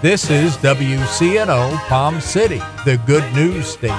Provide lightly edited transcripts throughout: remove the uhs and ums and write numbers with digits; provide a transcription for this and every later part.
This is WCNO Palm City, the good news station.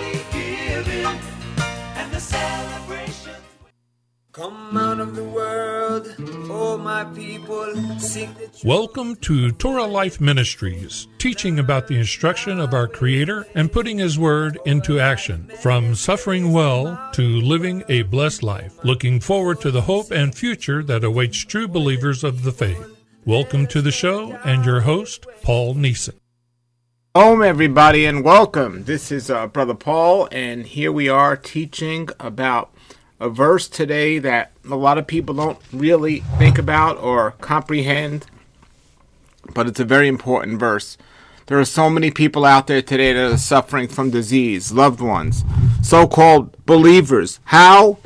Come out of the world, oh my people, sing the truth. Welcome to Torah Life Ministries, teaching about the instruction of our Creator and putting His Word into action. From suffering well to living a blessed life, looking forward to the hope and future that awaits true believers of the faith. Welcome to the show and your host, Paul Neeson. Hello, everybody, and welcome. This is Brother Paul, and here we are teaching about a verse today that a lot of people don't really think about or comprehend, but it's a very important verse. There are so many people out there today that are suffering from disease, loved ones, so-called believers. How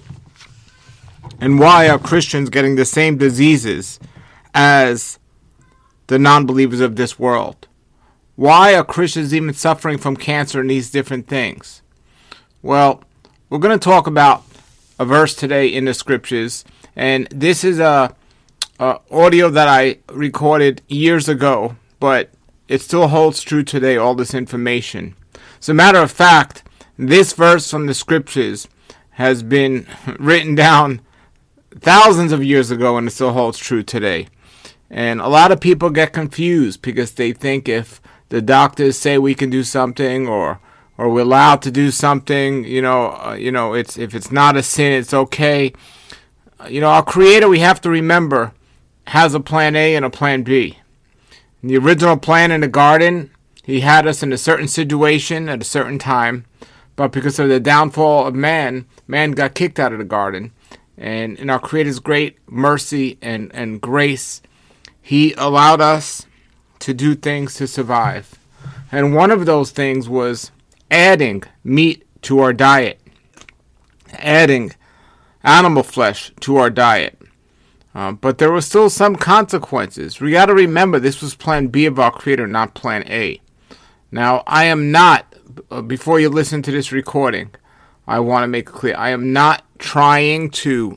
and why are Christians getting the same diseases as the non-believers of this world? Why are Christians even suffering from cancer and these different things? Well, we're going to talk about a verse today in the scriptures, and this is a audio that I recorded years ago, but it still holds true today, all this information. As a matter of fact, this verse from the scriptures has been written down thousands of years ago, and it still holds true today. And a lot of people get confused because they think if the doctors say we can do something or we're allowed to do something, it's if it's not a sin, it's okay. Our Creator, we have to remember, has a plan A and a plan B. In the original plan in the garden, He had us in a certain situation at a certain time, but because of the downfall of man got kicked out of the garden. And in our Creator's great mercy and grace, He allowed us to do things to survive. And one of those things was adding meat to our diet, adding animal flesh to our diet. But there were still some consequences. We got to remember this was plan B of our Creator, not plan A. Now, I am not, before you listen to this recording, I want to make it clear, I am not trying to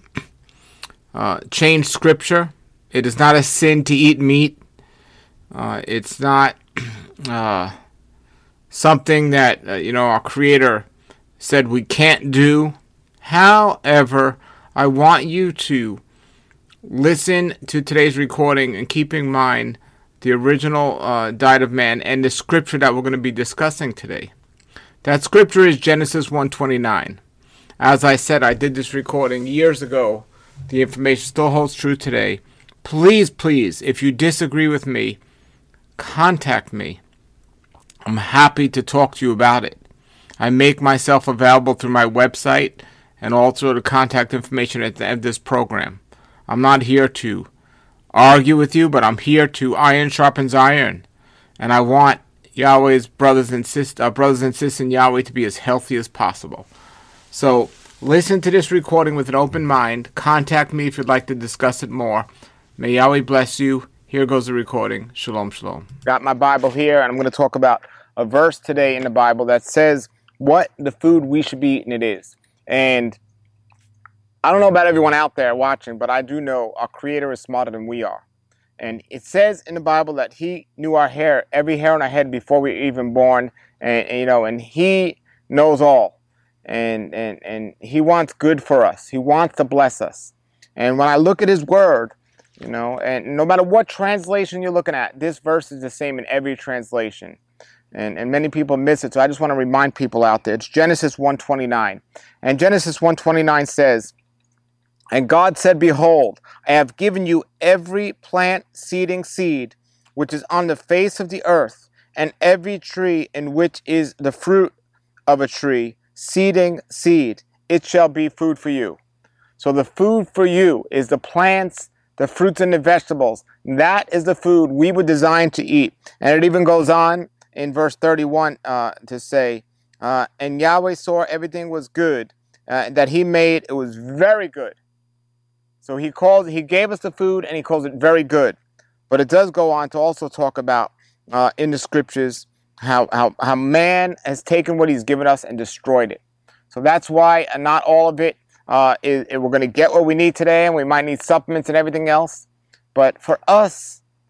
change Scripture. It is not a sin to eat meat. It's not something that, our Creator said we can't do. However, I want you to listen to today's recording and keep in mind the original diet of man and the scripture that we're going to be discussing today. That scripture is Genesis 1:29. As I said, I did this recording years ago. The information still holds true today. Please, if you disagree with me, contact me. I'm happy to talk to you about it. I make myself available through my website and also the contact information at the end of this program. I'm not here to argue with you, but I'm here to iron sharpens iron. And I want Yahweh's brothers and sisters in Yahweh to be as healthy as possible. So listen to this recording with an open mind. Contact me if you'd like to discuss it more. May Yahweh bless you. Here goes the recording. Shalom, shalom. Got my Bible here, and I'm going to talk about a verse today in the Bible that says what the food we should be eating it is. And I don't know about everyone out there watching, but I do know our Creator is smarter than we are. And it says in the Bible that He knew our hair, every hair on our head before we were even born, and He knows all. And He wants good for us. He wants to bless us. And when I look at His Word, and no matter what translation you're looking at, this verse is the same in every translation. And many people miss it, so I just want to remind people out there. It's Genesis 1:29. And Genesis 1:29 says, "And God said, Behold, I have given you every plant seeding seed, which is on the face of the earth, and every tree in which is the fruit of a tree, seeding seed. It shall be food for you." So the food for you is the plants, the fruits and the vegetables. That is the food we were designed to eat. And it even goes on in verse 31 to say, and Yahweh saw everything was good that He made. It was very good. So He gave us the food and He calls it very good. But it does go on to also talk about in the scriptures how man has taken what He's given us and destroyed it. So that's why not all of it we're going to get what we need today, and we might need supplements and everything else. But for us,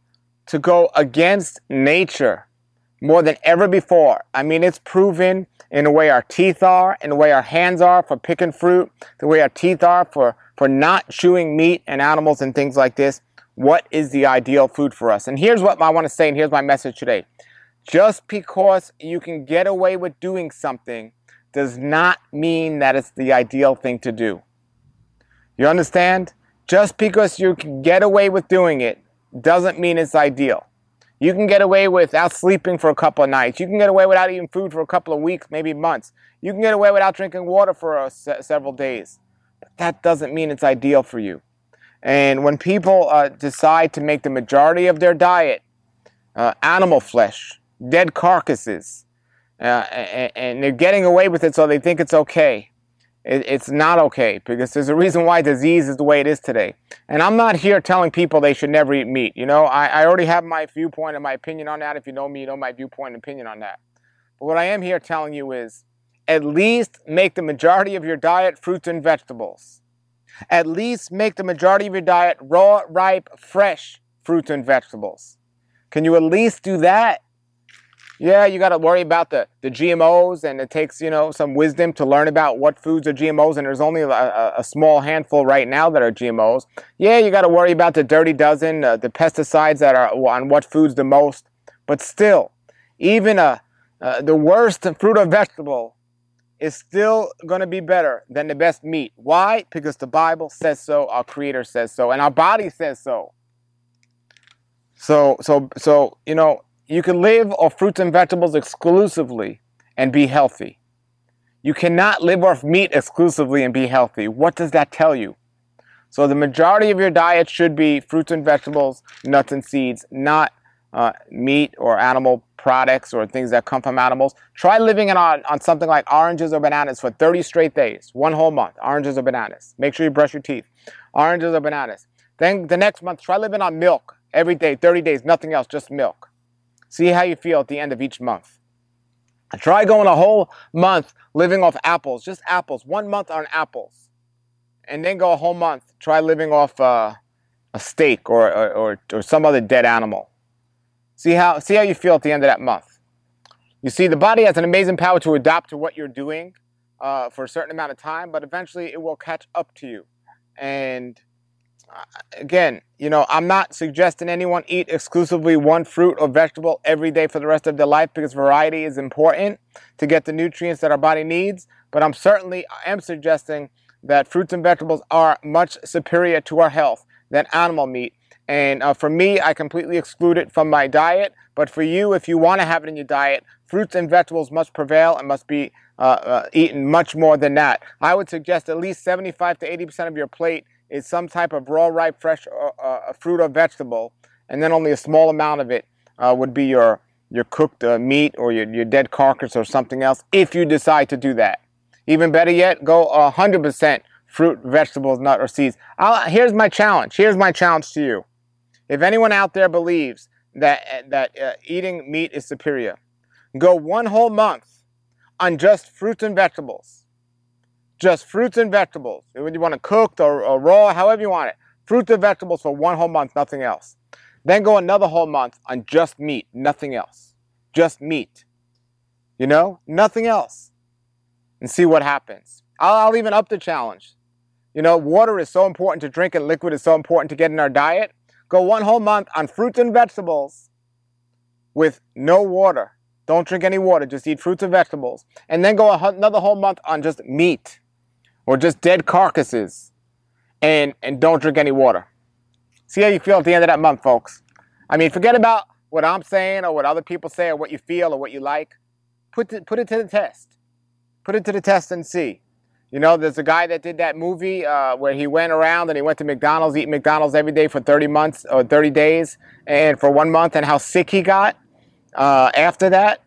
to go against nature more than ever before. I mean, it's proven in the way our teeth are, in the way our hands are for picking fruit, the way our teeth are for not chewing meat and animals and things like this. What is the ideal food for us? And here's what I want to say, and here's my message today. Just because you can get away with doing something does not mean that it's the ideal thing to do. You understand? Just because you can get away with doing it doesn't mean it's ideal. You can get away without sleeping for a couple of nights. You can get away without eating food for a couple of weeks, maybe months. You can get away without drinking water for several days. But that doesn't mean it's ideal for you. And when people decide to make the majority of their diet animal flesh, dead carcasses, and they're getting away with it so they think it's okay, it's not okay, because there's a reason why disease is the way it is today. And I'm not here telling people they should never eat meat. You know, I already have my viewpoint and my opinion on that. If you know me, you know my viewpoint and opinion on that. But what I am here telling you is, at least make the majority of your diet fruits and vegetables. At least make the majority of your diet raw, ripe, fresh fruits and vegetables. Can you at least do that? Yeah, you got to worry about the GMOs, and it takes, you know, some wisdom to learn about what foods are GMOs, and there's only a small handful right now that are GMOs. Yeah, you got to worry about the dirty dozen, the pesticides that are on what foods the most. But still, even the worst fruit or vegetable is still going to be better than the best meat. Why? Because the Bible says so, our Creator says so, and our body says so. So you know, you can live off fruits and vegetables exclusively and be healthy. You cannot live off meat exclusively and be healthy. What does that tell you? So the majority of your diet should be fruits and vegetables, nuts and seeds, not meat or animal products or things that come from animals. Try living on something like oranges or bananas for 30 straight days, one whole month, oranges or bananas. Make sure you brush your teeth. Oranges or bananas. Then the next month, try living on milk every day, 30 days, nothing else, just milk. See how you feel at the end of each month. Try going a whole month living off apples, just apples, 1 month on apples. And then go a whole month, try living off a steak or some other dead animal. See how you feel at the end of that month. You see, the body has an amazing power to adapt to what you're doing for a certain amount of time, but eventually it will catch up to you. And again, you know, I'm not suggesting anyone eat exclusively one fruit or vegetable every day for the rest of their life, because variety is important to get the nutrients that our body needs. But I am suggesting that fruits and vegetables are much superior to our health than animal meat. And for me, I completely exclude it from my diet. But for you, if you want to have it in your diet, fruits and vegetables must prevail and must be eaten much more than that. I would suggest at least 75 to 80% of your plate is some type of raw, ripe, fresh fruit or vegetable, and then only a small amount of it would be your cooked meat or your dead carcass or something else, if you decide to do that. Even better yet, go 100% fruit, vegetables, nut, or seeds. Here's my challenge. Here's my challenge to you. If anyone out there believes that eating meat is superior, go 1 whole month on just fruits and vegetables. Just fruits and vegetables. When you want it cooked or raw, however you want it. Fruits and vegetables for 1 whole month, nothing else. Then go another whole month on just meat, nothing else. Just meat. You know, nothing else. And see what happens. I'll even up the challenge. You know, water is so important to drink and liquid is so important to get in our diet. Go 1 whole month on fruits and vegetables with no water. Don't drink any water, just eat fruits and vegetables. And then go another whole month on just meat or just dead carcasses and don't drink any water. See how you feel at the end of that month, folks. I mean, forget about what I'm saying or what other people say or what you feel or what you like. Put it to the test. Put it to the test and see. You know, there's a guy that did that movie where he went around and he went to McDonald's, eating McDonald's every day for 30 months or 30 days and for 1 month, and how sick he got after that.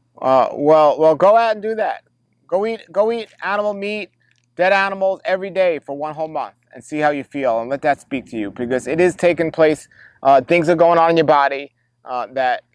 Well, go out and do that. Go eat animal meat, dead animals every day for 1 whole month and see how you feel, and let that speak to you, because it is taking place. Things are going on in your body that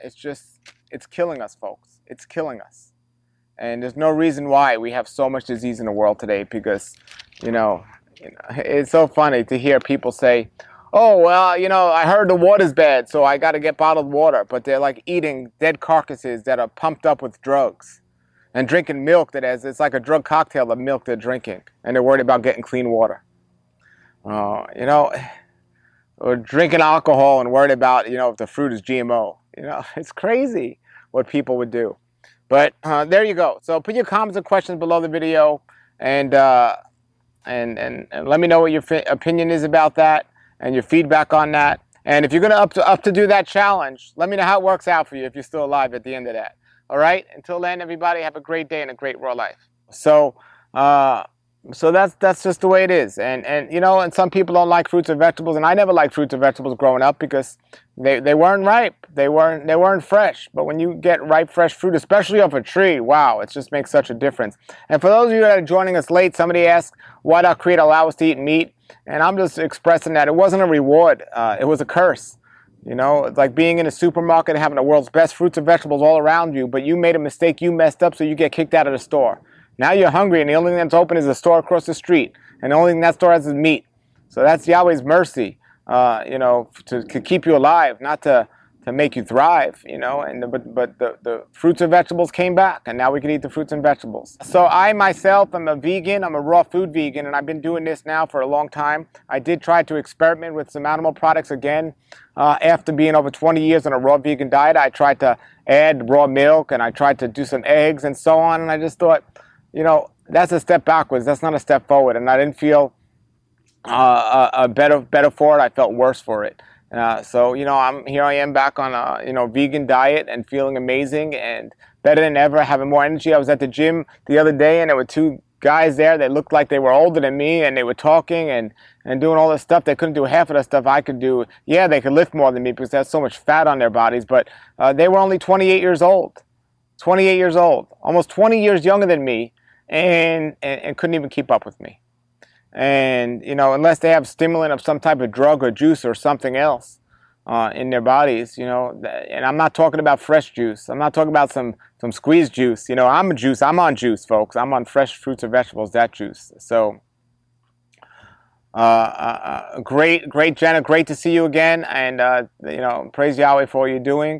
it's killing us, folks. It's killing us. And there's no reason why we have so much disease in the world today, because, you know, it's so funny to hear people say, oh, well, you know, I heard the water's bad, so I got to get bottled water. But they're like eating dead carcasses that are pumped up with drugs and drinking milk that has, it's like a drug cocktail of milk they're drinking. And they're worried about getting clean water. You know, or drinking alcohol and worried about, you know, if the fruit is GMO. You know, it's crazy what people would do. But there you go. So put your comments and questions below the video, and let me know what your opinion is about that and your feedback on that. And if you're gonna up to do that challenge, let me know how it works out for you if you're still alive at the end of that. All right. Until then, everybody, have a great day and a great raw life. So so that's just the way it is. And you know, and some people don't like fruits and vegetables, and I never liked fruits and vegetables growing up because they weren't ripe. They weren't fresh. But when you get ripe, fresh fruit, especially off a tree, wow, it just makes such a difference. And for those of you that are joining us late, somebody asked, why did our Creator allow us to eat meat? And I'm just expressing that it wasn't a reward. It was a curse. You know, it's like being in a supermarket and having the world's best fruits and vegetables all around you, but you made a mistake, you messed up, so you get kicked out of the store. Now you're hungry, and the only thing that's open is the store across the street, and the only thing that store has is meat. So that's Yahweh's mercy, you know, to keep you alive, not to make you thrive, you know. And but the fruits and vegetables came back, and now we can eat the fruits and vegetables. So I myself am a vegan. I'm a raw food vegan, and I've been doing this now for a long time. I did try to experiment with some animal products again. After being over 20 years on a raw vegan diet, I tried to add raw milk, and I tried to do some eggs and so on, and I just thought, you know, that's a step backwards. That's not a step forward. And I didn't feel better for it. I felt worse for it. So, you know, here I am back on a, you know, vegan diet and feeling amazing and better than ever, having more energy. I was at the gym the other day, and there were two guys there that looked like they were older than me, and they were talking and doing all this stuff. They couldn't do half of the stuff I could do. Yeah, they could lift more than me because they had so much fat on their bodies, but they were only 28 years old. 28 years old, almost 20 years younger than me, and couldn't even keep up with me. And, you know, unless they have stimulant of some type of drug or juice or something else in their bodies, you know, and I'm not talking about fresh juice. I'm not talking about some squeezed juice. You know, I'm on juice, folks. I'm on fresh fruits and vegetables, that juice. So, great, Jenna. Great to see you again. And, you know, praise Yahweh for all you're doing.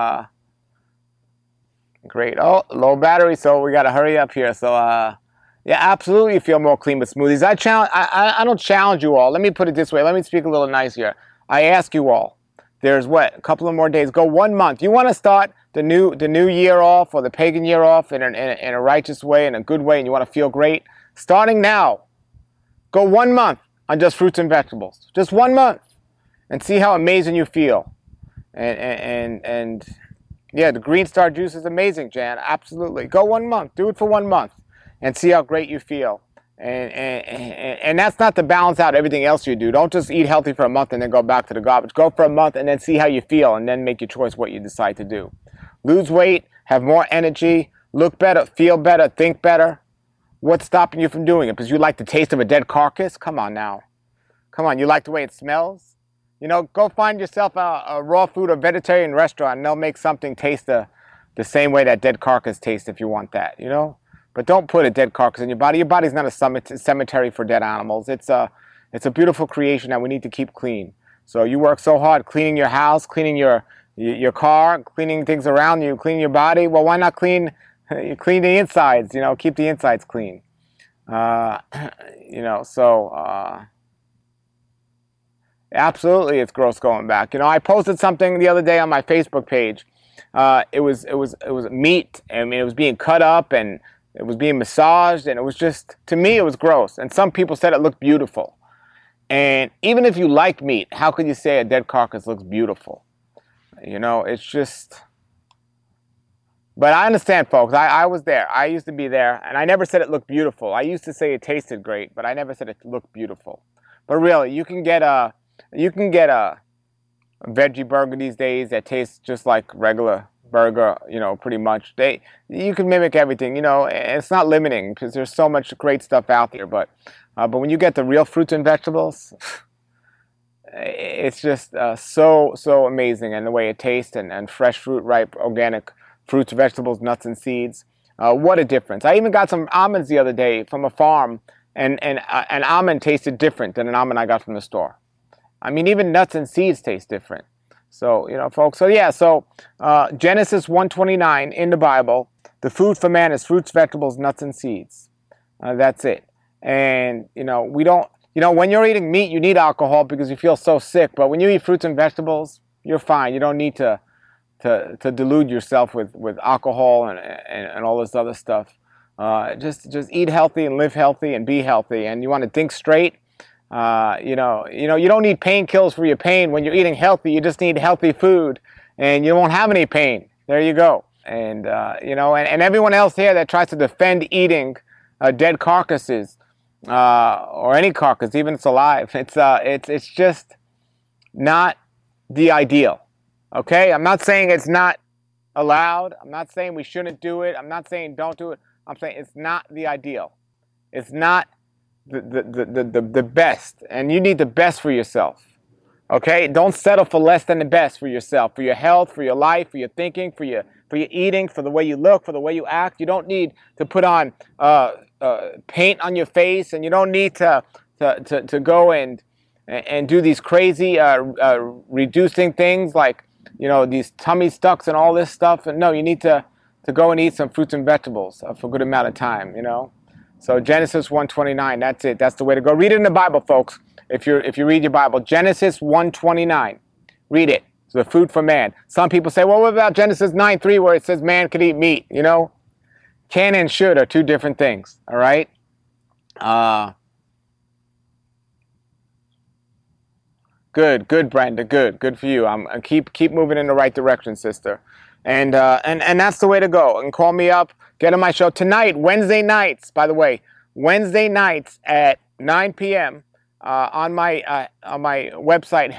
Great. Oh, low battery, so we got to hurry up here. So, yeah, absolutely, you feel more clean with smoothies. I don't challenge you all. Let me put it this way. Let me speak a little nice here. I ask you all. There's what, a couple of more days. Go 1 month. You want to start the new year off, or the pagan year off in a righteous way, in a good way, and you want to feel great. Starting now, go 1 month on just fruits and vegetables. Just 1 month, and see how amazing you feel. And yeah, the Green Star juice is amazing, Jan. Absolutely. Go 1 month. Do it for 1 month and see how great you feel. And that's not to balance out everything else you do. Don't just eat healthy for a month and then go back to the garbage. Go for a month and then see how you feel, and then make your choice what you decide to do. Lose weight, have more energy, look better, feel better, think better. What's stopping you from doing it? Because you like the taste of a dead carcass? Come on now. Come on, you like the way it smells? You know, go find yourself a raw food or vegetarian restaurant, and they'll make something taste the same way that dead carcass tastes if you want that, you know? But don't put a dead carcass in your body. Your body's not a cemetery for dead animals. It's a beautiful creation that we need to keep clean. So you work so hard cleaning your house, cleaning your car, cleaning things around you, cleaning your body. Well, why not clean the insides, you know, keep the insides clean. You know, so... absolutely, it's gross going back. You know, I posted something the other day on my Facebook page. It was meat. I mean, it was being cut up and it was being massaged, and it was just, to me, it was gross. And some people said it looked beautiful. And even if you like meat, how could you say a dead carcass looks beautiful? You know, it's just... But I understand, folks. I was there. I used to be there, and I never said it looked beautiful. I used to say it tasted great, but I never said it looked beautiful. But really, you can get a veggie burger these days that tastes just like regular burger, you know, pretty much. You can mimic everything, you know. It's not limiting because there's so much great stuff out there. But when you get the real fruits and vegetables, it's just so amazing, and the way it tastes, and fresh fruit, ripe, organic fruits, vegetables, nuts, and seeds. What a difference! I even got some almonds the other day from a farm, and an almond tasted different than an almond I got from the store. I mean, even nuts and seeds taste different. So, folks. So, yeah. So, Genesis 1:29 in the Bible, the food for man is fruits, vegetables, nuts, and seeds. That's it. And, we don't, when you're eating meat, you need alcohol because you feel so sick. But when you eat fruits and vegetables, you're fine. You don't need to delude yourself with alcohol and all this other stuff. Just eat healthy and live healthy and be healthy. And you want to think straight. You don't need painkillers for your pain. When you're eating healthy, you just need healthy food, and you won't have any pain. There you go. And and everyone else here that tries to defend eating dead carcasses or any carcass, even if it's alive, it's just not the ideal. Okay, I'm not saying it's not allowed. I'm not saying we shouldn't do it. I'm not saying don't do it. I'm saying it's not the ideal. It's not the best, and you need the best for yourself. Okay, don't settle for less than the best for yourself, for your health, for your life, for your thinking, for your eating, for the way you look, for the way you act. You don't need to put on paint on your face, and you don't need to go and do these crazy reducing things like these tummy tucks and all this stuff. And no, you need to go and eat some fruits and vegetables for a good amount of time. So Genesis 1:29, that's it. That's the way to go. Read it in the Bible, folks. If you read your Bible, Genesis 1:29, read it. It's the food for man. Some people say, well, what about Genesis 9:3 where it says man could eat meat? Can and should are two different things. All right. Good, Brenda. Good for you. I'm keep moving in the right direction, sister. And that's the way to go. And call me up. Get on my show tonight, Wednesday nights. By the way, Wednesday nights at 9 p.m. On my website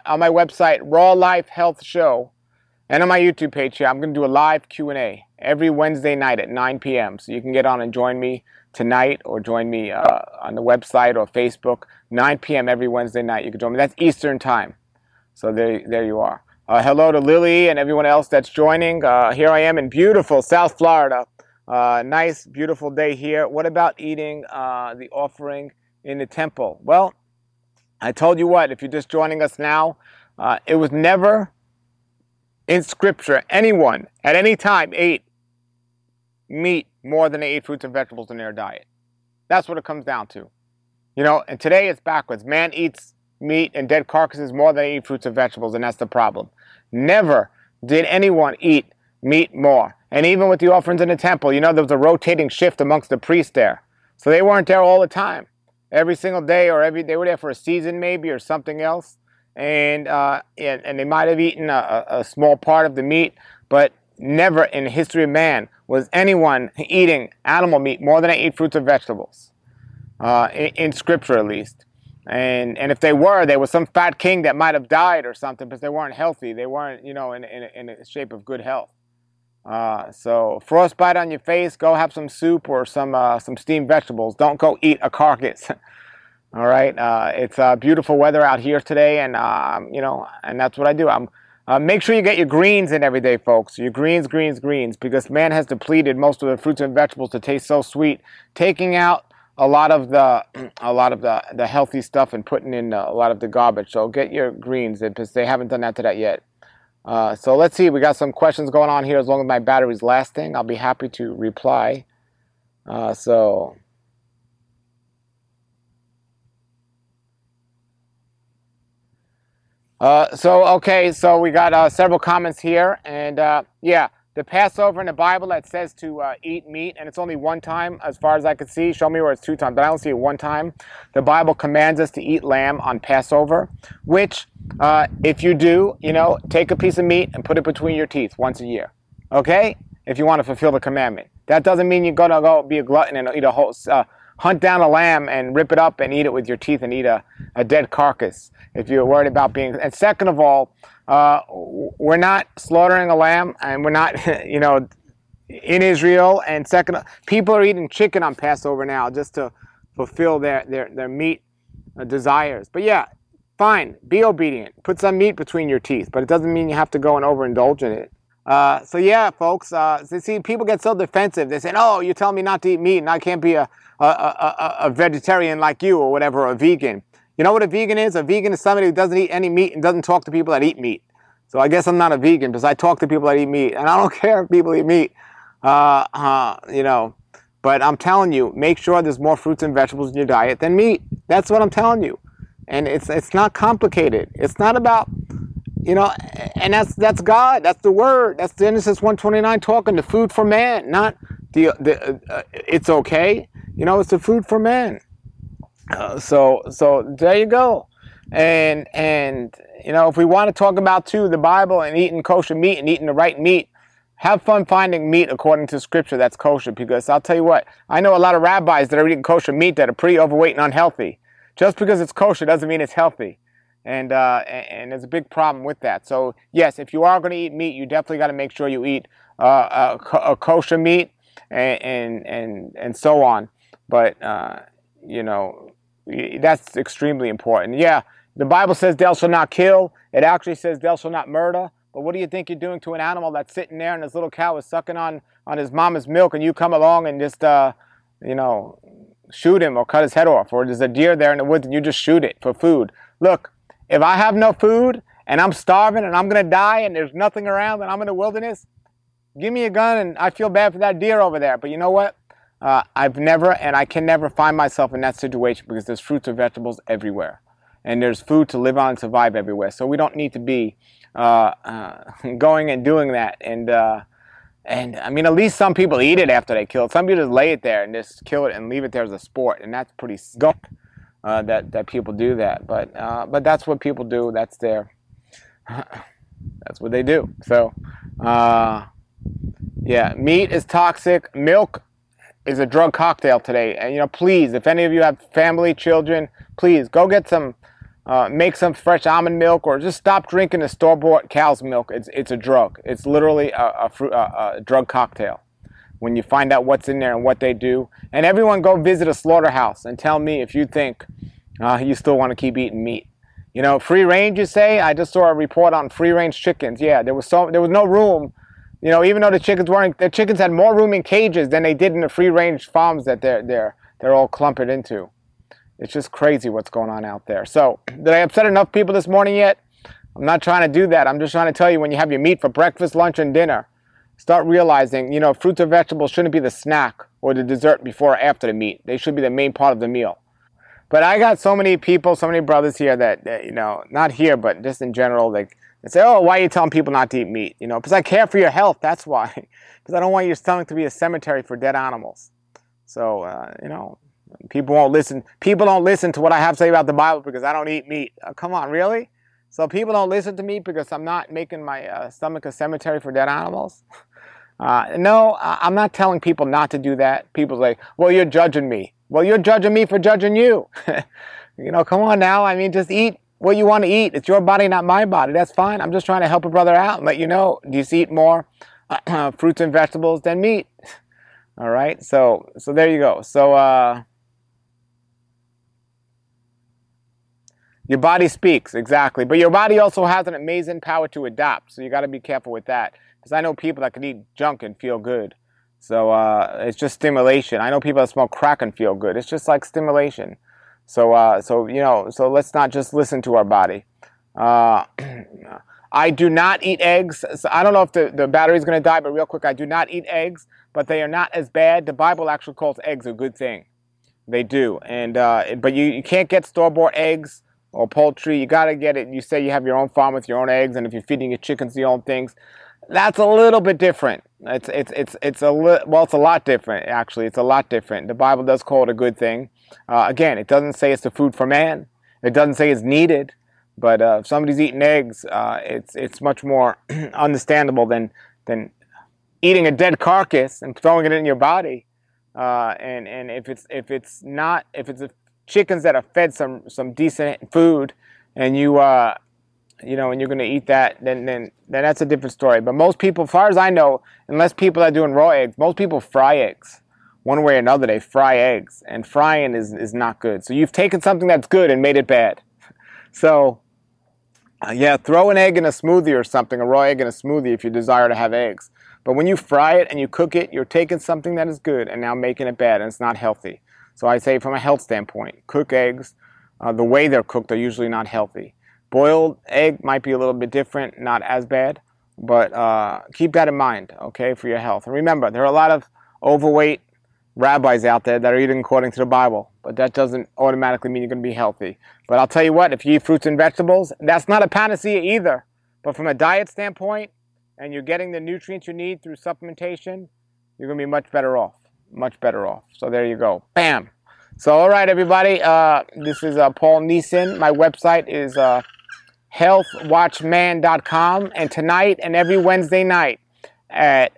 Raw Life Health Show, and on my YouTube page here. I'm going to do a live Q&A every Wednesday night at 9 p.m. So you can get on and join me tonight, or join me on the website or Facebook. 9 p.m. every Wednesday night. You can join me. That's Eastern time. So there you are. Hello to Lily and everyone else that's joining. Here I am in beautiful South Florida. Nice, beautiful day here. What about eating the offering in the temple? Well, I told you what, if you're just joining us now, it was never in Scripture anyone at any time ate meat more than they ate fruits and vegetables in their diet. That's what it comes down to. And today it's backwards. Man eats meat and dead carcasses more than they eat fruits and vegetables, and that's the problem. Never did anyone eat meat more. And even with the offerings in the temple, there was a rotating shift amongst the priests there. So they weren't there all the time. Every single day, or they were there for a season maybe, or something else. And they might have eaten a small part of the meat, but never in the history of man was anyone eating animal meat more than they ate fruits and vegetables. In Scripture, at least. And if they were, there was some fat king that might have died or something because they weren't healthy. They weren't, in a shape of good health. So frostbite on your face, go have some soup or some steamed vegetables. Don't go eat a carcass. All right. It's beautiful weather out here today, and and that's what I do. Make sure you get your greens in every day, folks. Your greens, because man has depleted most of the fruits and vegetables to taste so sweet, taking out a lot of the healthy stuff and putting in a lot of the garbage. So get your greens, because they haven't done that yet. So let's see. We got some questions going on here. As long as my battery's lasting, I'll be happy to reply. Okay. So we got several comments here, and yeah. The Passover in the Bible that says to eat meat, and it's only one time as far as I could see. Show me where it's 2 times, but I don't see it 1 time. The Bible commands us to eat lamb on Passover, which if you do, take a piece of meat and put it between your teeth once a year. Okay? If you want to fulfill the commandment. That doesn't mean you're going to go be a glutton and eat a whole, hunt down a lamb and rip it up and eat it with your teeth and eat a dead carcass if you're worried about being. And second of all, we're not slaughtering a lamb, and we're not, in Israel. And second, people are eating chicken on Passover now just to fulfill their meat desires. But yeah, fine, be obedient. Put some meat between your teeth, but it doesn't mean you have to go and overindulge in it. So yeah, folks, see, people get so defensive. They say, oh, you're telling me not to eat meat and I can't be a vegetarian like you or whatever, or a vegan. You know what a vegan is? A vegan is somebody who doesn't eat any meat and doesn't talk to people that eat meat. So I guess I'm not a vegan because I talk to people that eat meat, and I don't care if people eat meat. You know, but I'm telling you, make sure there's more fruits and vegetables in your diet than meat. That's what I'm telling you. And it's not complicated. It's not about, you know, and that's God. That's the word. That's Genesis 1:29 talking, the food for man, not it's okay. You know, it's the food for man. So there you go. And you know, if we want to talk about too the Bible and eating kosher meat and eating the right meat, have fun finding meat according to Scripture that's kosher. Because I'll tell you what, I know a lot of rabbis that are eating kosher meat that are pretty overweight and unhealthy. Just because it's kosher doesn't mean it's healthy. And there's a big problem with that. So yes, if you are going to eat meat, you definitely got to make sure you eat a kosher meat and so on. But you know, that's extremely important. Yeah, the Bible says thou shalt not kill. It actually says thou shalt not murder. But what do you think you're doing to an animal that's sitting there and this little cow is sucking on his mama's milk, and you come along and just you know, shoot him or cut his head off? Or there's a deer there in the woods and you just shoot it for food. Look, if I have no food and I'm starving and I'm going to die and there's nothing around and I'm in the wilderness, give me a gun and I feel bad for that deer over there. But you know what? I've never and I can never find myself in that situation because there's fruits and vegetables everywhere. And there's food to live on and survive everywhere. So we don't need to be going and doing that. And I mean, at least some people eat it after they kill it. Some people just lay it there and just kill it and leave it there as a sport. And that's pretty skunk that people do that. But that's what people do. That's that's what they do. So yeah, meat is toxic. Milk is a drug cocktail today. And you know, please, if any of you have family, children, please go get some, make some fresh almond milk, or just stop drinking the store-bought cow's milk. It's a drug. It's literally a drug cocktail. When you find out what's in there and what they do, and everyone go visit a slaughterhouse and tell me if you think you still want to keep eating meat. You know, free range. You say? I just saw a report on free range chickens. Yeah, there was no room. You know, even though the chickens had more room in cages than they did in the free-range farms that they're all clumped into. It's just crazy what's going on out there. So, did I upset enough people this morning yet? I'm not trying to do that. I'm just trying to tell you, when you have your meat for breakfast, lunch, and dinner, start realizing, you know, fruits or vegetables shouldn't be the snack or the dessert before or after the meat. They should be the main part of the meal. But I got so many people, so many brothers here that you know, not here, but just in general, they say, oh, why are you telling people not to eat meat? You know, because I care for your health, that's why. Because I don't want your stomach to be a cemetery for dead animals. So, you know, people won't listen. People don't listen to what I have to say about the Bible because I don't eat meat. Come on, really? So people don't listen to me because I'm not making my stomach a cemetery for dead animals? No, I'm not telling people not to do that. People say, well, you're judging me. Well, you're judging me for judging you. You know, come on now. I mean, just eat what you want to eat. It's your body, not my body. That's fine. I'm just trying to help a brother out and let you know, do you eat more fruits and vegetables than meat? All right. So there you go. So your body speaks, exactly. But your body also has an amazing power to adapt. So you got to be careful with that. Because I know people that can eat junk and feel good. So it's just stimulation. I know people that smoke crack and feel good. It's just like stimulation. So you know, so let's not just listen to our body. I do not eat eggs. So I don't know if the battery's going to die, but real quick, I do not eat eggs, but they are not as bad. The Bible actually calls eggs a good thing. They do. And but you can't get store-bought eggs or poultry. You got to get it. You say you have your own farm with your own eggs, and if you're feeding your chickens your own things, that's a little bit different. It's a lot different, actually. It's a lot different. The Bible does call it a good thing. Again, it doesn't say it's the food for man. It doesn't say it's needed. But if somebody's eating eggs, it's much more understandable than eating a dead carcass and throwing it in your body. And if it's chickens that are fed some decent food, and you know, and you're going to eat that, then that's a different story. But most people, as far as I know, unless people are doing raw eggs, most people fry eggs. One way or another, they fry eggs. And frying is not good. So you've taken something that's good and made it bad. So, yeah, throw an egg in a smoothie or something, a raw egg in a smoothie if you desire to have eggs. But when you fry it and you cook it, you're taking something that is good and now making it bad, and it's not healthy. So I say from a health standpoint, cook eggs. the way they're cooked are usually not healthy. Boiled egg might be a little bit different, not as bad, but keep that in mind, okay, for your health. And remember, there are a lot of overweight rabbis out there that are eating according to the Bible, but that doesn't automatically mean you're going to be healthy. But I'll tell you what, if you eat fruits and vegetables, that's not a panacea either. But from a diet standpoint, and you're getting the nutrients you need through supplementation, you're going to be much better off. Much better off. So there you go. Bam. So, all right, everybody. This is Paul Neeson. My website is healthwatchman.com. And tonight and every Wednesday night at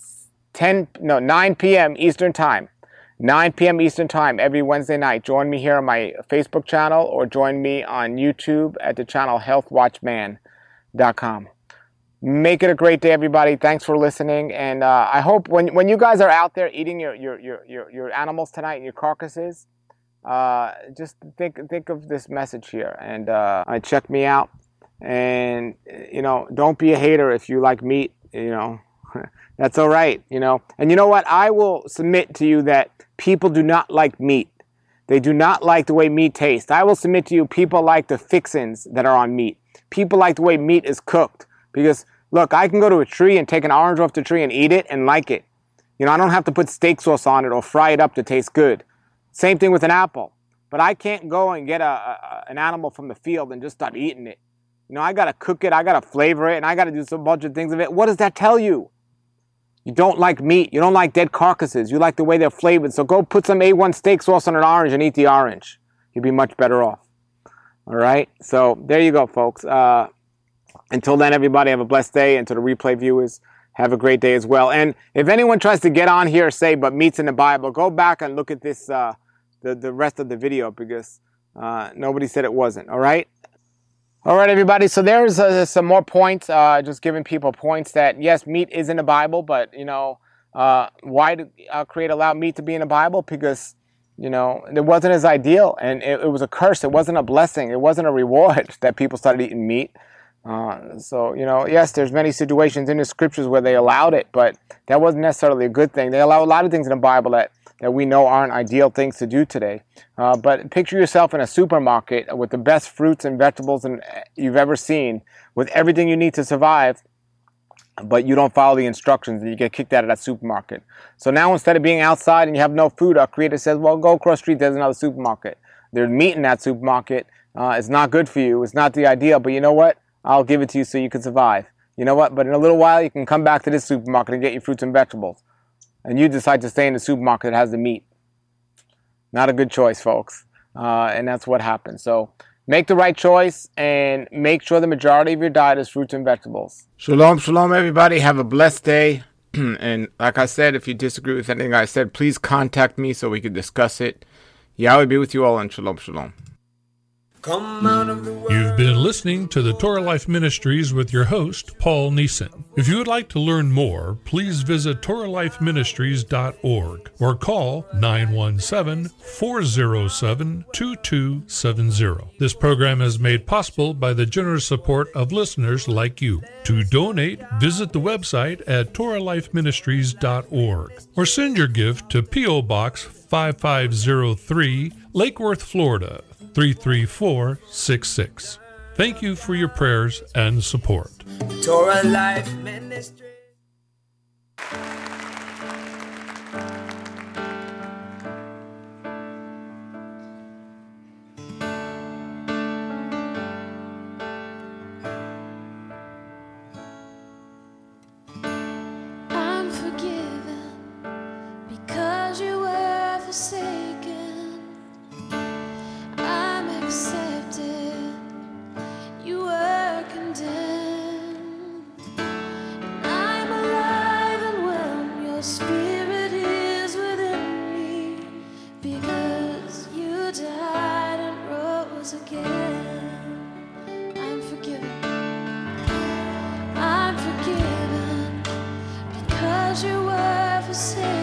9 p.m. Eastern Time. 9 p.m. Eastern Time every Wednesday night. Join me here on my Facebook channel or join me on YouTube at the channel healthwatchman.com. Make it a great day, everybody. Thanks for listening. And I hope when you guys are out there eating your animals tonight and your carcasses, just think of this message here and check me out. And, don't be a hater if you like meat, That's all right, And you know what? I will submit to you that people do not like meat. They do not like the way meat tastes. I will submit to you people like the fixins that are on meat. People like the way meat is cooked. Because, look, I can go to a tree and take an orange off the tree and eat it and like it. I don't have to put steak sauce on it or fry it up to taste good. Same thing with an apple. But I can't go and get an animal from the field and just start eating it. I got to cook it, I got to flavor it, and I got to do some bunch of things with it. What does that tell you? You don't like meat. You don't like dead carcasses. You like the way they're flavored. So go put some A1 steak sauce on an orange and eat the orange. You'll be much better off. All right? So there you go, folks. Until then, everybody, have a blessed day. And to the replay viewers, have a great day as well. And if anyone tries to get on here and say, but meat's in the Bible, go back and look at this, the rest of the video, because nobody said it wasn't. All right? All right, everybody. So there's some more points, just giving people points that, yes, meat is in the Bible, but, why did Creator allow meat to be in the Bible? Because, it wasn't as ideal, and it was a curse. It wasn't a blessing. It wasn't a reward that people started eating meat. So, yes, there's many situations in the scriptures where they allowed it, but that wasn't necessarily a good thing. They allow a lot of things in the Bible that we know aren't ideal things to do today. But picture yourself in a supermarket with the best fruits and vegetables you've ever seen, with everything you need to survive, but you don't follow the instructions and you get kicked out of that supermarket. So now instead of being outside and you have no food, our Creator says, well, go across the street, there's another supermarket. There's meat in that supermarket. It's not good for you. It's not the ideal, but you know what? I'll give it to you so you can survive. You know what? But in a little while, you can come back to this supermarket and get your fruits and vegetables. And you decide to stay in the supermarket that has the meat. Not a good choice, folks. And that's what happens. So make the right choice and make sure the majority of your diet is fruits and vegetables. Shalom, shalom, everybody. Have a blessed day. And like I said, if you disagree with anything I said, please contact me so we can discuss it. Yahweh be with you all, and shalom, shalom. Come out of the world. You've been listening to the Torah Life Ministries with your host, Paul Neeson. If you would like to learn more, please visit TorahLifeMinistries.org or call 917-407-2270. This program is made possible by the generous support of listeners like you. To donate, visit the website at TorahLifeMinistries.org or send your gift to P.O. Box 5503, Lake Worth, Florida 33466. Thank you for your prayers and support. Torah Life Ministry. I'm forgiven because you were forsaken. I'm accepted, you were condemned. I'm alive and well, your spirit is within me, because you died and rose again. I'm forgiven. I'm forgiven because you were forsaken.